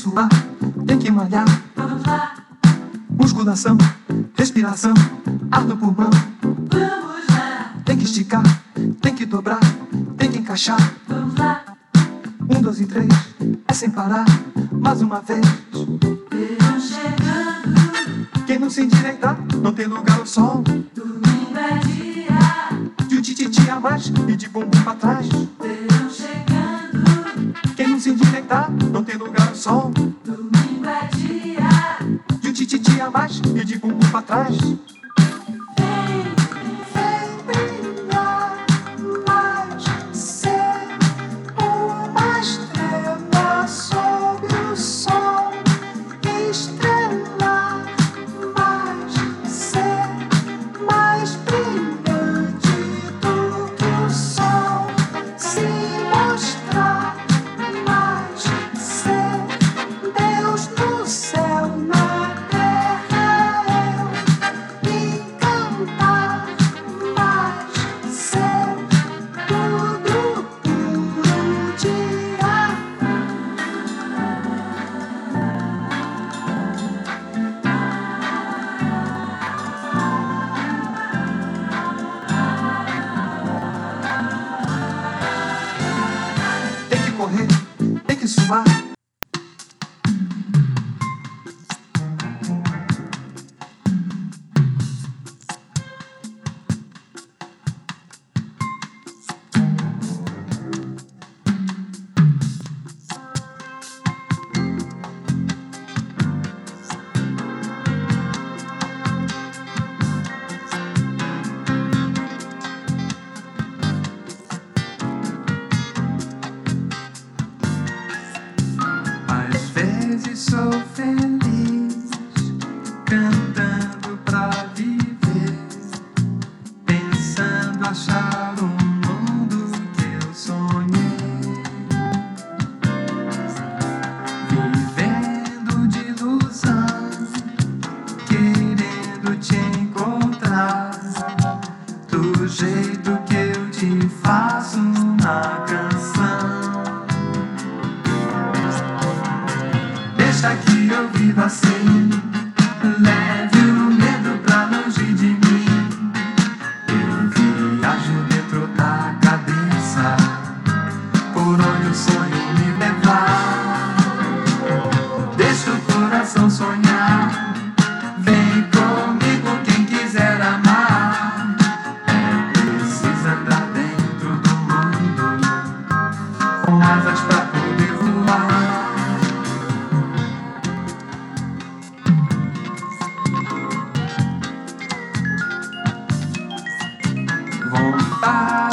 suar, tem que malhar. Vamos lá, Musculação, respiração, ar no pulmão. vamos lá, Tem que esticar, tem que dobrar, tem que encaixar. vamos lá. 1, 2 e 3, é sem parar, mais uma vez. Verão chegando, Quem não se endireitar, não tem lugar ao sol. domingo é dia. De um tititi a mais e de bumbum pra trás. Verão chegando, Quem não se endireitar, não tem lugar ao sol. domingo é dia. De um tititi a mais e de bumbum pra trás. Vem brilhar mais, ser uma estrela sob o sol. Estrelar mais, ser mais brilhante do que o sol. Se mostrar mais, ser Deus no céu, na terra eu. E cantar mais, ser tudo por um dia. Tem que correr, tem que suar. Às vezes sou feliz, cantando pra viver, pensando achar o mundo que eu sonhei, vivendo de ilusão, querendo te encontrar, do jeito que eu te faço na canção. Deixa que eu viva assim, leve o medo pra longe de mim. Eu viajo dentro da cabeça, por onde o sonho me levar. Deixa o coração sonhar, vem comigo quem quiser amar. É preciso andar dentro do mundo, com asas pra poder voar. Vontade